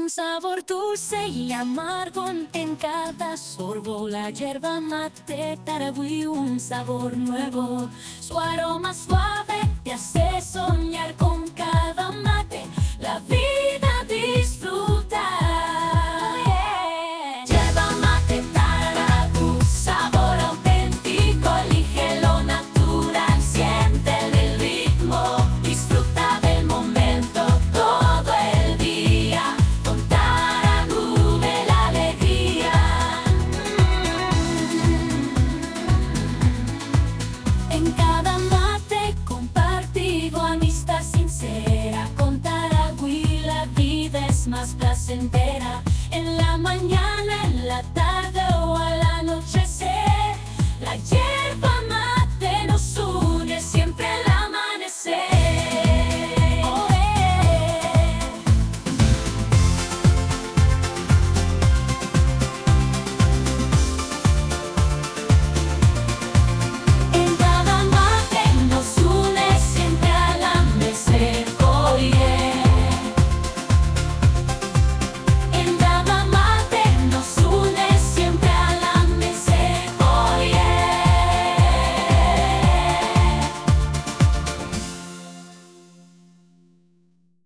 un sabor dulce y amargo en cada sorbo. La yerba mate Taragüí, un sabor nuevo. Su aroma suave te hace soñar con cada mate, la vida disfrutar. Yerba mate Taragüí, sabor auténtico, elige lo natural, siente el ritmo, disfruta del momento todo el día. Con Taragüí de la alegría. En cada mate compartido, amistad sincera. Con Taragüí la vida es más placentera. En la mañana, en la tarde o al anochecer, la yerba mate